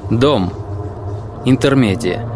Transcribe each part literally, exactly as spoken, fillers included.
Дом. Интермедия.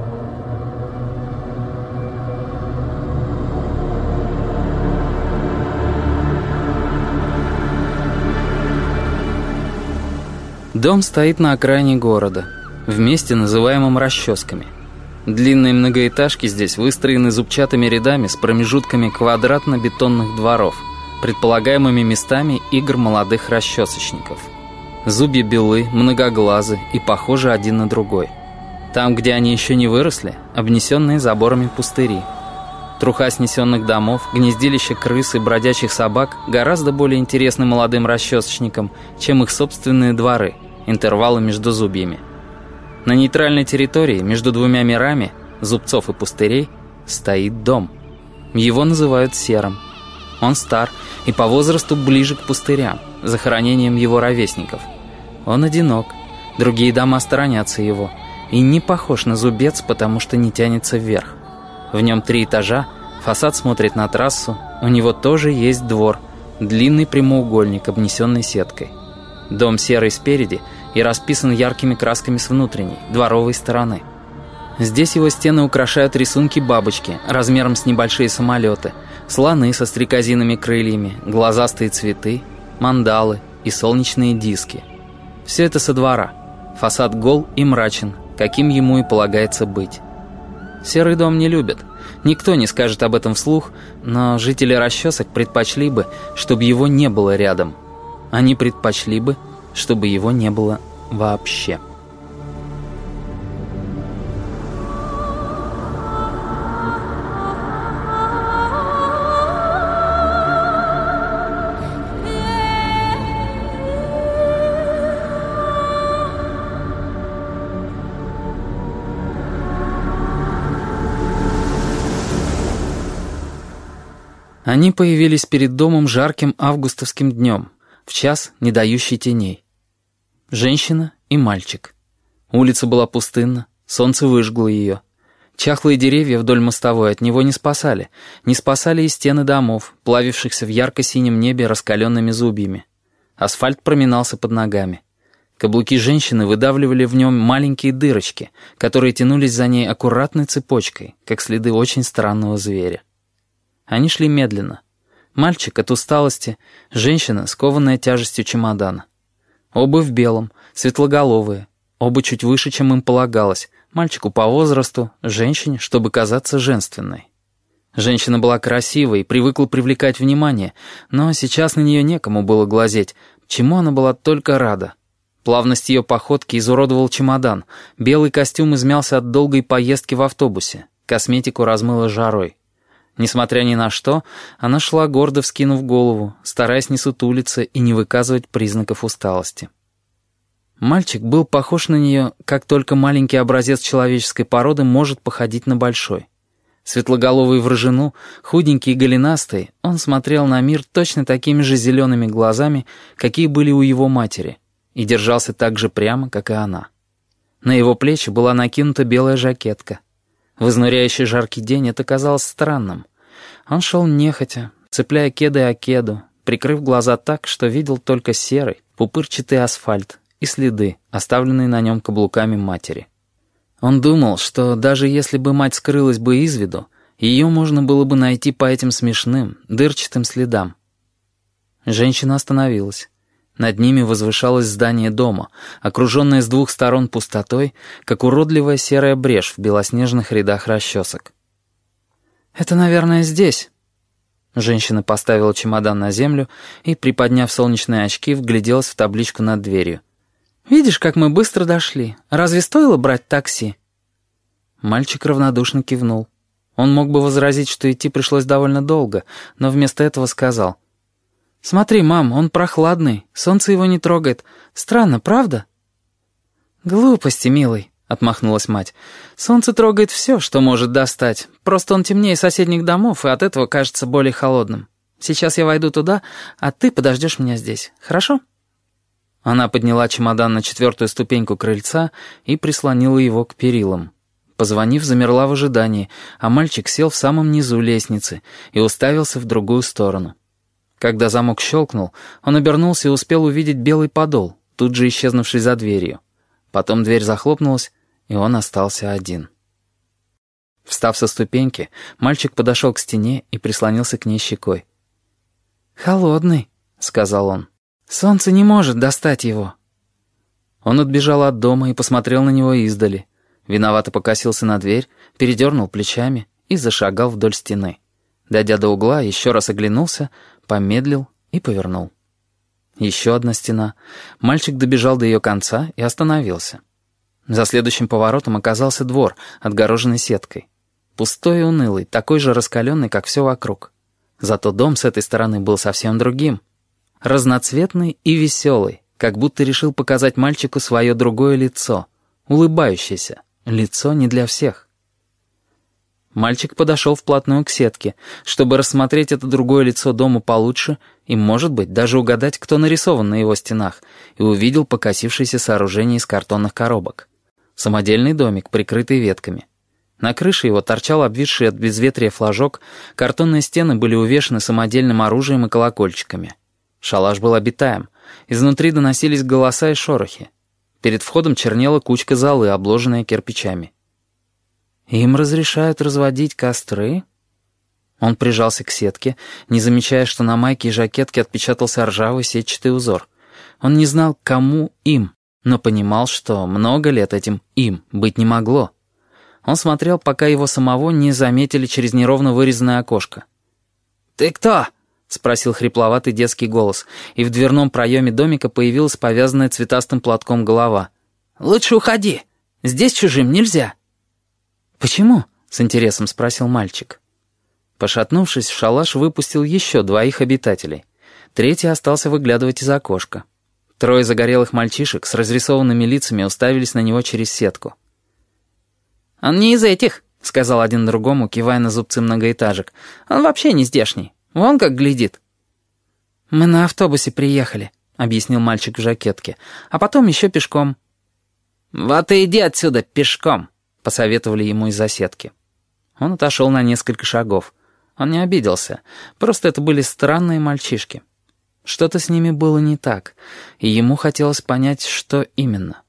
Дом стоит на окраине города, в месте, называемом Расческами. Длинные многоэтажки здесь выстроены зубчатыми рядами с промежутками квадратно-бетонных дворов, предполагаемыми местами игр молодых расчесочников. Зубья белы, многоглазы и похожи один на другой. Там, где они еще не выросли, обнесенные заборами пустыри. Труха снесенных домов, гнездилища крыс и бродячих собак гораздо более интересны молодым расчесочникам, чем их собственные дворы, интервалы между зубьями. На нейтральной территории, между двумя мирами, зубцов и пустырей, стоит дом. Его называют серым. Он стар и по возрасту ближе к пустырям, захоронениям его ровесников. Он одинок, другие дома сторонятся его, и не похож на зубец, потому что не тянется вверх. В нем три этажа, фасад смотрит на трассу, у него тоже есть двор, длинный прямоугольник, обнесенный сеткой. Дом серый спереди и расписан яркими красками с внутренней, дворовой стороны. Здесь его стены украшают рисунки бабочки размером с небольшие самолеты, слоны со стрекозиными крыльями, глазастые цветы, мандалы и солнечные диски. Все это со двора. Фасад гол и мрачен, каким ему и полагается быть. Серый дом не любят. Никто не скажет об этом вслух, но жители Расчесок предпочли бы, чтобы его не было рядом. Они предпочли бы, чтобы его не было вообще. Они появились перед домом жарким августовским днем, в час, не дающий теней. Женщина и мальчик. Улица была пустынна, солнце выжгло ее. Чахлые деревья вдоль мостовой от него не спасали, не спасали и стены домов, плавившихся в ярко-синем небе раскаленными зубьями. Асфальт проминался под ногами. Каблуки женщины выдавливали в нем маленькие дырочки, которые тянулись за ней аккуратной цепочкой, как следы очень странного зверя. Они шли медленно. Мальчик от усталости, женщина, скованная тяжестью чемодана. Оба в белом, светлоголовые, оба чуть выше, чем им полагалось, мальчику по возрасту, женщине, чтобы казаться женственной. Женщина была красивой и привыкла привлекать внимание, но сейчас на нее некому было глазеть, чему она была только рада. Плавность ее походки изуродовал чемодан, белый костюм измялся от долгой поездки в автобусе, косметику размыло жарой. Несмотря ни на что, она шла гордо вскинув голову, стараясь не сутулиться и не выказывать признаков усталости. Мальчик был похож на нее, как только маленький образец человеческой породы может походить на большой. Светлоголовый в рыжину, худенький и голенастый, он смотрел на мир точно такими же зелеными глазами, какие были у его матери, и держался так же прямо, как и она. На его плечи была накинута белая жакетка. В изнуряющий жаркий день это казалось странным. Он шел нехотя, цепляя кеды о кеду, прикрыв глаза так, что видел только серый, пупырчатый асфальт и следы, оставленные на нем каблуками матери. Он думал, что даже если бы мать скрылась бы из виду, ее можно было бы найти по этим смешным, дырчатым следам. Женщина остановилась. Над ними возвышалось здание дома, окруженное с двух сторон пустотой, как уродливая серая брешь в белоснежных рядах расчесок. «Это, наверное, здесь». Женщина поставила чемодан на землю и, приподняв солнечные очки, вгляделась в табличку над дверью. «Видишь, как мы быстро дошли? Разве стоило брать такси?» Мальчик равнодушно кивнул. Он мог бы возразить, что идти пришлось довольно долго, но вместо этого сказал: «Смотри, мам, он прохладный, солнце его не трогает. Странно, правда?» «Глупости, милый», — отмахнулась мать. «Солнце трогает все, что может достать. Просто он темнее соседних домов и от этого кажется более холодным. Сейчас я войду туда, а ты подождешь меня здесь, хорошо?» Она подняла чемодан на четвертую ступеньку крыльца и прислонила его к перилам. Позвонив, замерла в ожидании, а мальчик сел в самом низу лестницы и уставился в другую сторону. Когда замок щелкнул, он обернулся и успел увидеть белый подол, тут же исчезнувший за дверью. Потом дверь захлопнулась, и он остался один. Встав со ступеньки, мальчик подошел к стене и прислонился к ней щекой. «Холодный», — сказал он. «Солнце не может достать его». Он отбежал от дома и посмотрел на него издали. Виновато покосился на дверь, передернул плечами и зашагал вдоль стены. Дойдя до угла, еще раз оглянулся, помедлил и повернул. Еще одна стена. Мальчик добежал до ее конца и остановился. За следующим поворотом оказался двор, отгороженный сеткой. Пустой и унылый, такой же раскаленный, как все вокруг. Зато дом с этой стороны был совсем другим. Разноцветный и веселый, как будто решил показать мальчику свое другое лицо, улыбающееся, лицо не для всех. Мальчик подошел вплотную к сетке, чтобы рассмотреть это другое лицо дома получше и, может быть, даже угадать, кто нарисован на его стенах, и увидел покосившееся сооружение из картонных коробок. Самодельный домик, прикрытый ветками. На крыше его торчал обвисший от безветрия флажок, картонные стены были увешаны самодельным оружием и колокольчиками. Шалаш был обитаем, изнутри доносились голоса и шорохи. Перед входом чернела кучка золы, обложенная кирпичами. «Им разрешают разводить костры?» Он прижался к сетке, не замечая, что на майке и жакетке отпечатался ржавый сетчатый узор. Он не знал, кому им, но понимал, что много лет этим им быть не могло. Он смотрел, пока его самого не заметили через неровно вырезанное окошко. «Ты кто?» — спросил хрипловатый детский голос, и в дверном проеме домика появилась повязанная цветастым платком голова. «Лучше уходи. Здесь чужим нельзя». «Почему?» — с интересом спросил мальчик. Пошатнувшись, в шалаш выпустил еще двоих обитателей. Третий остался выглядывать из окошка. Трое загорелых мальчишек с разрисованными лицами уставились на него через сетку. «Он не из этих», — сказал один другому, кивая на зубцы многоэтажек. «Он вообще не здешний. Вон как глядит». «Мы на автобусе приехали», — объяснил мальчик в жакетке. «А потом еще пешком». «Вот и иди отсюда пешком», — посоветовали ему из-за сетки. Он отошел на несколько шагов. Он не обиделся. Просто это были странные мальчишки. Что-то с ними было не так, и ему хотелось понять, что именно.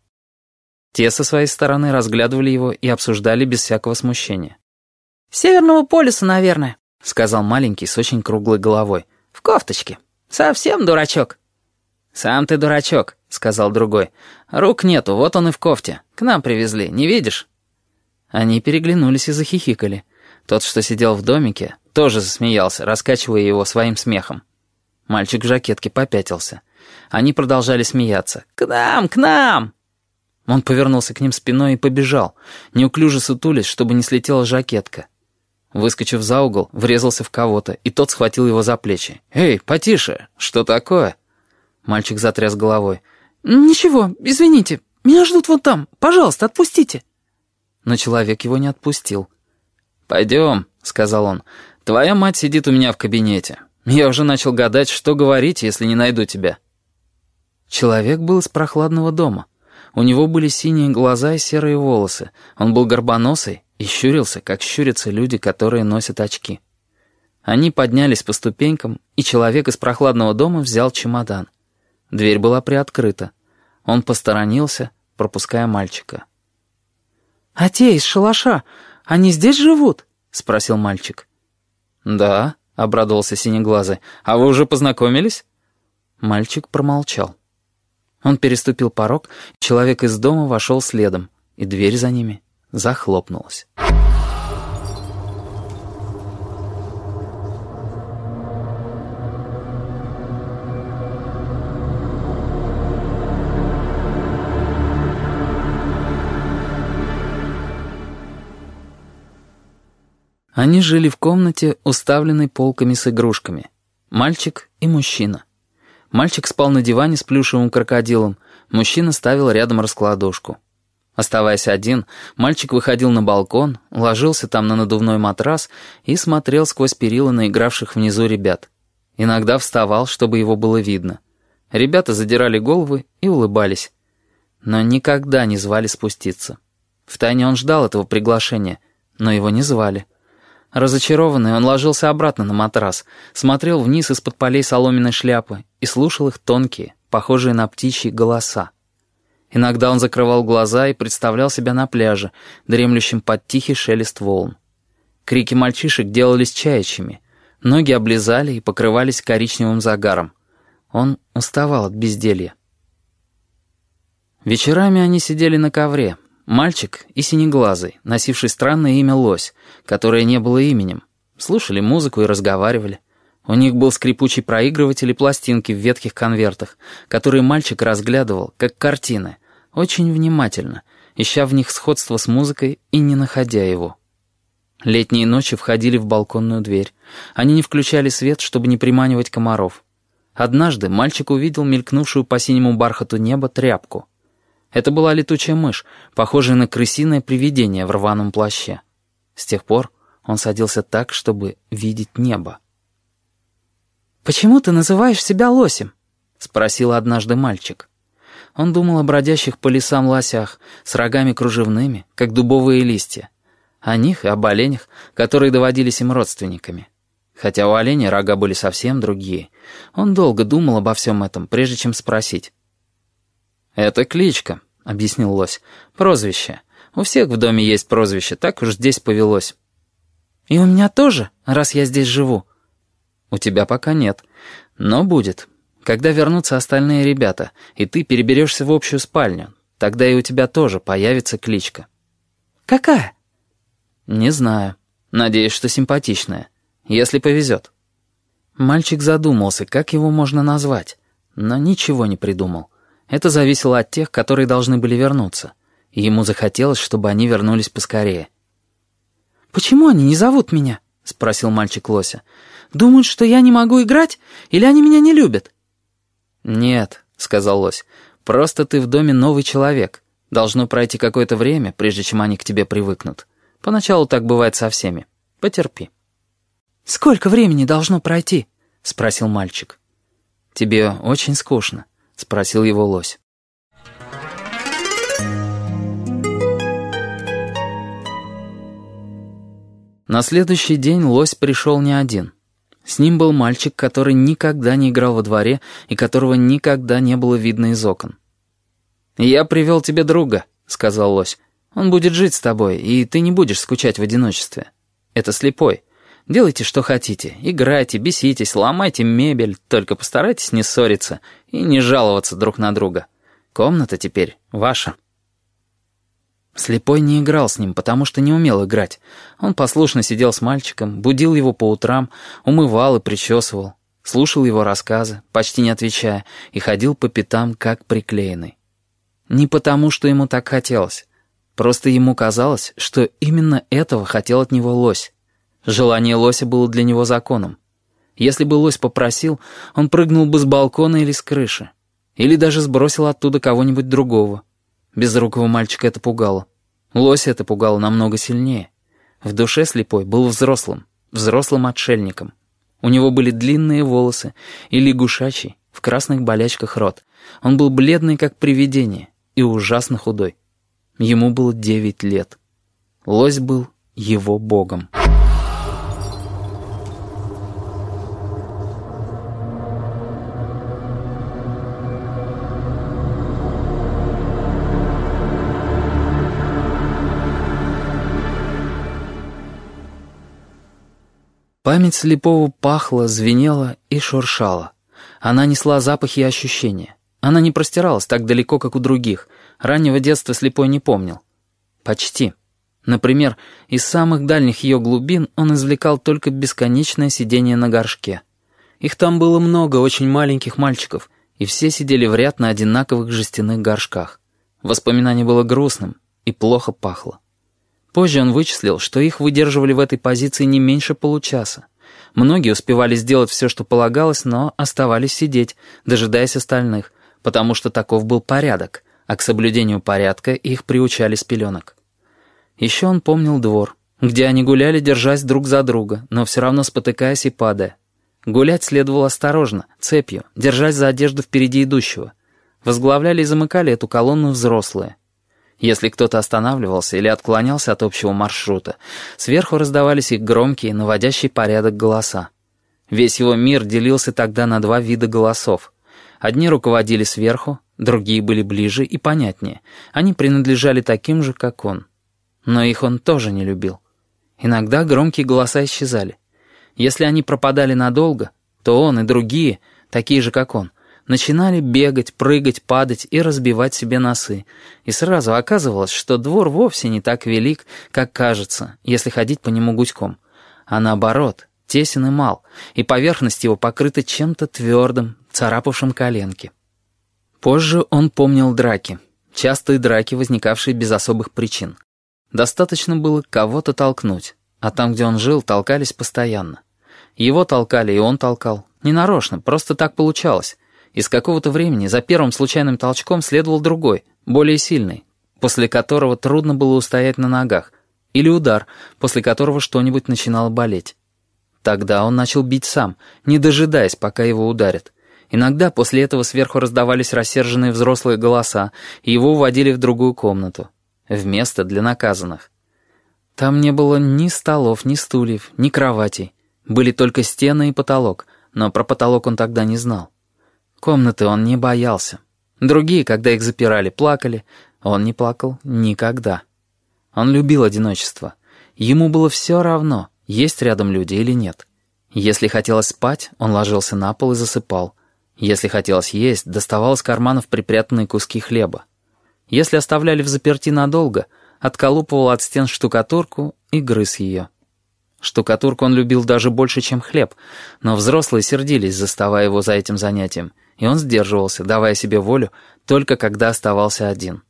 Те со своей стороны разглядывали его и обсуждали без всякого смущения. «Северного полюса, наверное», — сказал маленький с очень круглой головой. «В кофточке. Совсем дурачок». «Сам ты дурачок», — сказал другой. «Рук нету, вот он и в кофте. К нам привезли, не видишь?» Они переглянулись и захихикали. Тот, что сидел в домике, тоже засмеялся, раскачивая его своим смехом. Мальчик в жакетке попятился. Они продолжали смеяться. «К нам, к нам!» Он повернулся к ним спиной и побежал, неуклюже сутулясь, чтобы не слетела жакетка. Выскочив за угол, врезался в кого-то, и тот схватил его за плечи. «Эй, потише! Что такое?» Мальчик затряс головой. «Ничего, извините, меня ждут вон там. Пожалуйста, отпустите». Но человек его не отпустил. «Пойдем», — сказал он. «Твоя мать сидит у меня в кабинете. Я уже начал гадать, что говорить, если не найду тебя». Человек был из прохладного дома. У него были синие глаза и серые волосы. Он был горбоносый и щурился, как щурятся люди, которые носят очки. Они поднялись по ступенькам, и человек из прохладного дома взял чемодан. Дверь была приоткрыта. Он посторонился, пропуская мальчика. «А те из шалаша, они здесь живут?» — спросил мальчик. «Да», — обрадовался синеглазый. «А вы уже познакомились?» Мальчик промолчал. Он переступил порог, человек из дома вошел следом, и дверь за ними захлопнулась. Они жили в комнате, уставленной полками с игрушками. Мальчик и мужчина. Мальчик спал на диване с плюшевым крокодилом, мужчина ставил рядом раскладушку. Оставаясь один, мальчик выходил на балкон, ложился там на надувной матрас и смотрел сквозь перила на игравших внизу ребят. Иногда вставал, чтобы его было видно. Ребята задирали головы и улыбались. Но никогда не звали спуститься. Втайне он ждал этого приглашения, но его не звали. Разочарованный, он ложился обратно на матрас, смотрел вниз из-под полей соломенной шляпы и слушал их тонкие, похожие на птичьи голоса. Иногда он закрывал глаза и представлял себя на пляже, дремлющим под тихий шелест волн. Крики мальчишек делались чаячьими, ноги облизали и покрывались коричневым загаром. Он уставал от безделья. Вечерами они сидели на ковре, мальчик и синеглазый, носивший странное имя Лось, которое не было именем, слушали музыку и разговаривали. У них был скрипучий проигрыватель и пластинки в ветхих конвертах, которые мальчик разглядывал, как картины, очень внимательно, ища в них сходство с музыкой и не находя его. Летние ночи входили в балконную дверь. Они не включали свет, чтобы не приманивать комаров. Однажды мальчик увидел мелькнувшую по синему бархату неба тряпку. Это была летучая мышь, похожая на крысиное привидение в рваном плаще. С тех пор он садился так, чтобы видеть небо. «Почему ты называешь себя лосем?» — спросил однажды мальчик. Он думал о бродящих по лесам лосях с рогами кружевными, как дубовые листья. О них и об оленях, которые доводились им родственниками. Хотя у оленя рога были совсем другие. Он долго думал обо всем этом, прежде чем спросить. «Это кличка», — объяснил лось. «Прозвище. У всех в доме есть прозвище, так уж здесь повелось». «И у меня тоже, раз я здесь живу?» «У тебя пока нет, но будет. Когда вернутся остальные ребята, и ты переберешься в общую спальню, тогда и у тебя тоже появится кличка». «Какая?» «Не знаю. Надеюсь, что симпатичная. Если повезет». Мальчик задумался, как его можно назвать, но ничего не придумал. Это зависело от тех, которые должны были вернуться, и ему захотелось, чтобы они вернулись поскорее. «Почему они не зовут меня?» — спросил мальчик лося. «Думают, что я не могу играть, или они меня не любят?» «Нет», — сказал лось, — «просто ты в доме новый человек. Должно пройти какое-то время, прежде чем они к тебе привыкнут. Поначалу так бывает со всеми. Потерпи». «Сколько времени должно пройти?» — спросил мальчик. «Тебе очень скучно?» — спросил его лось. На следующий день лось пришел не один. С ним был мальчик, который никогда не играл во дворе и которого никогда не было видно из окон. «Я привел тебе друга», — сказал лось. «Он будет жить с тобой, и ты не будешь скучать в одиночестве. Это слепой. Делайте, что хотите. Играйте, беситесь, ломайте мебель, только постарайтесь не ссориться и не жаловаться друг на друга. Комната теперь ваша». Слепой не играл с ним, потому что не умел играть. Он послушно сидел с мальчиком, будил его по утрам, умывал и причесывал, слушал его рассказы, почти не отвечая, и ходил по пятам, как приклеенный. Не потому, что ему так хотелось. Просто ему казалось, что именно этого хотел от него лось. Желание лося было для него законом. Если бы лось попросил, он прыгнул бы с балкона или с крыши. Или даже сбросил оттуда кого-нибудь другого. Безрукого мальчика это пугало. Лося это пугало намного сильнее. В душе слепой был взрослым, взрослым отшельником. У него были длинные волосы и лягушачий, в красных болячках рот. Он был бледный, как привидение, и ужасно худой. Ему было девять лет. Лось был его богом. Память слепого пахла, звенела и шуршала. Она несла запахи и ощущения. Она не простиралась так далеко, как у других. Раннего детства слепой не помнил. Почти. Например, из самых дальних ее глубин он извлекал только бесконечное сидение на горшке. Их там было много очень маленьких мальчиков, и все сидели в ряд на одинаковых жестяных горшках. Воспоминание было грустным и плохо пахло. Позже он вычислил, что их выдерживали в этой позиции не меньше получаса. Многие успевали сделать все, что полагалось, но оставались сидеть, дожидаясь остальных, потому что таков был порядок, а к соблюдению порядка их приучали с пеленок. Еще он помнил двор, где они гуляли, держась друг за друга, но все равно спотыкаясь и падая. Гулять следовало осторожно, цепью, держась за одежду впереди идущего. Возглавляли и замыкали эту колонну взрослые. Если кто-то останавливался или отклонялся от общего маршрута, сверху раздавались их громкие, наводящие порядок голоса. Весь его мир делился тогда на два вида голосов. Одни руководили сверху, Другие были ближе и понятнее. Они принадлежали таким же, как он. Но их он тоже не любил. Иногда громкие голоса исчезали. Если они пропадали надолго, то он и другие, такие же, как он, начинали бегать, прыгать, падать и разбивать себе носы. И сразу оказывалось, что двор вовсе не так велик, как кажется, если ходить по нему гуськом. А наоборот, тесен и мал, и поверхность его покрыта чем-то твердым, царапавшим коленки. Позже он помнил драки, частые драки, возникавшие без особых причин. Достаточно было кого-то толкнуть, а там, где он жил, толкались постоянно. Его толкали, и он толкал. Ненарочно, просто так получалось. Из какого-то времени за первым случайным толчком следовал другой, более сильный, после которого трудно было устоять на ногах, или удар, после которого что-нибудь начинало болеть. Тогда он начал бить сам, не дожидаясь, пока его ударят. Иногда после этого сверху раздавались рассерженные взрослые голоса, и его уводили в другую комнату, в место для наказанных. Там не было ни столов, ни стульев, ни кроватей. Были только стены и потолок, но про потолок он тогда не знал. Комнаты он не боялся. Другие, когда их запирали, плакали. Он не плакал никогда. Он любил одиночество. Ему было все равно, есть рядом люди или нет. Если хотелось спать, он ложился на пол и засыпал. Если хотелось есть, доставал из карманов припрятанные куски хлеба. Если оставляли в заперти надолго, отколупывал от стен штукатурку и грыз ее. Штукатурку он любил даже больше, чем хлеб, но взрослые сердились, заставая его за этим занятием, и он сдерживался, давая себе волю, только когда оставался один.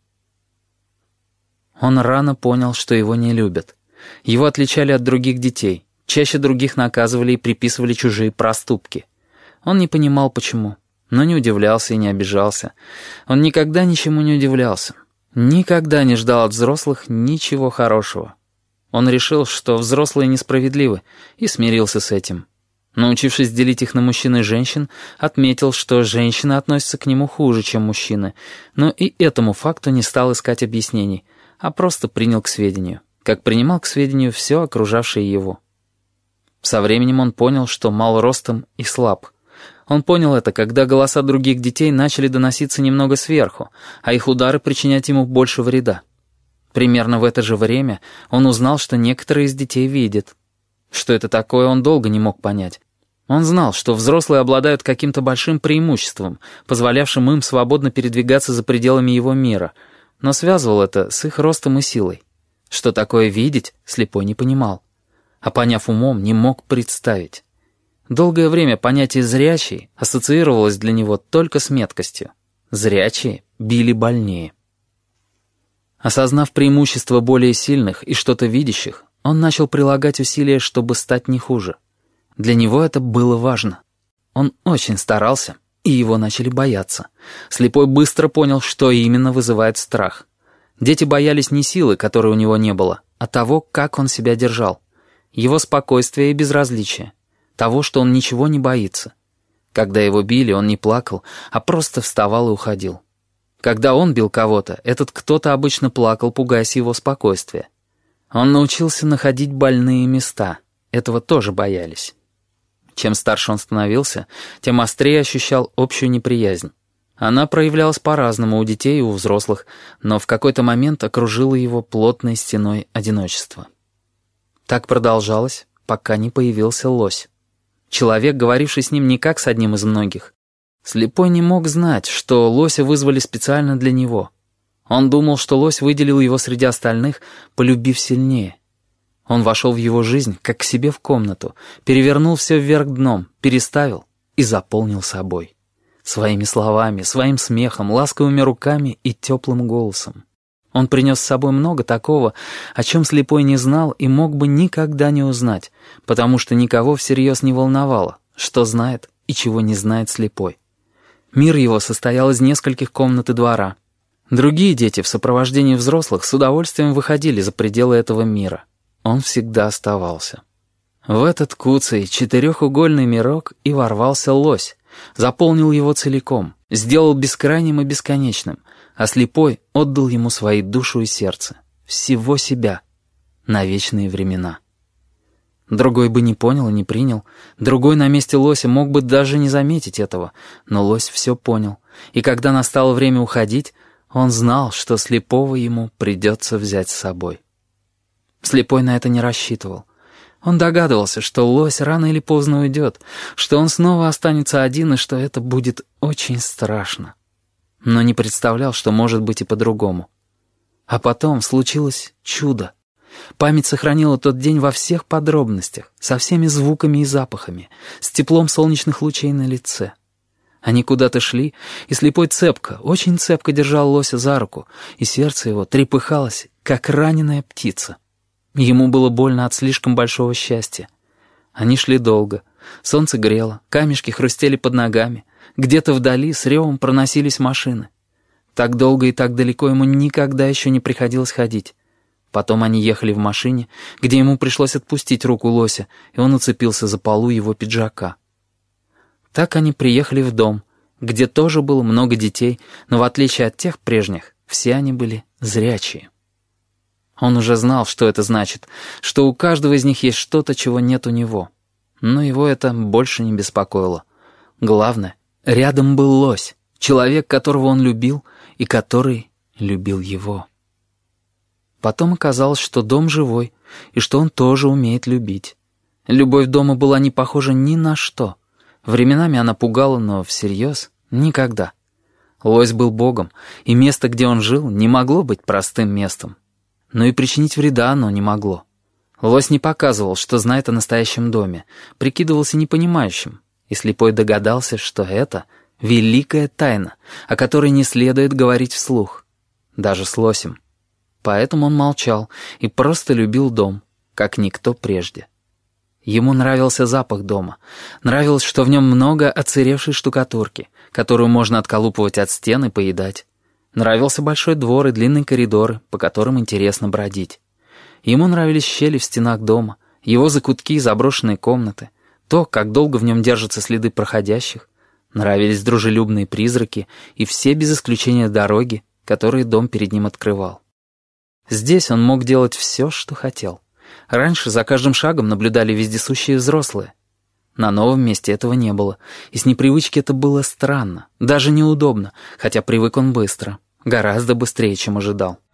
Он рано понял, что его не любят. Его отличали от других детей, чаще других наказывали и приписывали чужие проступки. Он не понимал, почему, но не удивлялся и не обижался. Он никогда ничему не удивлялся, никогда не ждал от взрослых ничего хорошего. Он решил, что взрослые несправедливы, и смирился с этим. Научившись делить их на мужчин и женщин, отметил, что женщины относятся к нему хуже, чем мужчины, но и этому факту не стал искать объяснений, а просто принял к сведению, как принимал к сведению все окружавшее его. Со временем он понял, что мал ростом и слаб. Он понял это, когда голоса других детей начали доноситься немного сверху, а их удары причинять ему больше вреда. Примерно в это же время он узнал, что некоторые из детей видят. Что это такое, он долго не мог понять. Он знал, что взрослые обладают каким-то большим преимуществом, позволявшим им свободно передвигаться за пределами его мира, но связывал это с их ростом и силой. Что такое видеть, слепой не понимал. А поняв умом, не мог представить. Долгое время понятие «зрячий» ассоциировалось для него только с меткостью. Зрячие били больнее. Осознав преимущество более сильных и что-то видящих, он начал прилагать усилия, чтобы стать не хуже. Для него это было важно. Он очень старался, и его начали бояться. Слепой быстро понял, что именно вызывает страх. Дети боялись не силы, которой у него не было, а того, как он себя держал. Его спокойствие и безразличие. Того, что он ничего не боится. Когда его били, он не плакал, а просто вставал и уходил. Когда он бил кого-то, этот кто-то обычно плакал, пугаясь его спокойствия. Он научился находить больные места. Этого тоже боялись. Чем старше он становился, тем острее ощущал общую неприязнь. Она проявлялась по-разному у детей и у взрослых, но в какой-то момент окружила его плотной стеной одиночества. Так продолжалось, пока не появился лось. Человек, говоривший с ним не как с одним из многих. Слепой не мог знать, что лося вызвали специально для него. Он думал, что лось выделил его среди остальных, полюбив сильнее. Он вошел в его жизнь, как к себе в комнату, перевернул все вверх дном, переставил и заполнил собой. Своими словами, своим смехом, ласковыми руками и теплым голосом. Он принес с собой много такого, о чем слепой не знал и мог бы никогда не узнать, потому что никого всерьез не волновало, что знает и чего не знает слепой. Мир его состоял из нескольких комнат и двора. Другие дети в сопровождении взрослых с удовольствием выходили за пределы этого мира. Он всегда оставался. В этот куцый четырехугольный мирок и ворвался лось, заполнил его целиком, сделал бескрайним и бесконечным, а слепой отдал ему свои душу и сердце, всего себя, на вечные времена. Другой бы не понял и не принял. Другой на месте лося мог бы даже не заметить этого. Но лось все понял. И когда настало время уходить, он знал, что слепого ему придется взять с собой. Слепой на это не рассчитывал. Он догадывался, что лось рано или поздно уйдет, что он снова останется один и что это будет очень страшно. Но не представлял, что может быть и по-другому. А потом случилось чудо. Память сохранила тот день во всех подробностях, со всеми звуками и запахами, с теплом солнечных лучей на лице. Они куда-то шли, и слепой цепко, очень цепко держал лося за руку, и сердце его трепыхалось, как раненая птица. Ему было больно от слишком большого счастья. Они шли долго. Солнце грело, камешки хрустели под ногами. Где-то вдали с ревом проносились машины. Так долго и так далеко ему никогда еще не приходилось ходить. Потом они ехали в машине, где ему пришлось отпустить руку лося, и он уцепился за полу его пиджака. Так они приехали в дом, где тоже было много детей, но в отличие от тех прежних, все они были зрячие. Он уже знал, что это значит, что у каждого из них есть что-то, чего нет у него. Но его это больше не беспокоило. Главное, рядом был лось, человек, которого он любил и который любил его. Потом оказалось, что дом живой, и что он тоже умеет любить. Любовь дома была не похожа ни на что. Временами она пугала, но всерьез никогда. Лось был богом, и место, где он жил, не могло быть простым местом. Но и причинить вреда оно не могло. Лось не показывал, что знает о настоящем доме, прикидывался непонимающим, и слепой догадался, что это великая тайна, о которой не следует говорить вслух, даже с лосем. Поэтому он молчал и просто любил дом, как никто прежде. Ему нравился запах дома, нравилось, что в нем много отсыревшей штукатурки, которую можно отколупывать от стен и поедать. Нравился большой двор и длинные коридоры, по которым интересно бродить. Ему нравились щели в стенах дома, его закутки и заброшенные комнаты, то, как долго в нем держатся следы проходящих. Нравились дружелюбные призраки и все без исключения дороги, которые дом перед ним открывал. Здесь он мог делать все, что хотел. Раньше за каждым шагом наблюдали вездесущие взрослые. На новом месте этого не было, и с непривычки это было странно, даже неудобно, хотя привык он быстро, гораздо быстрее, чем ожидал.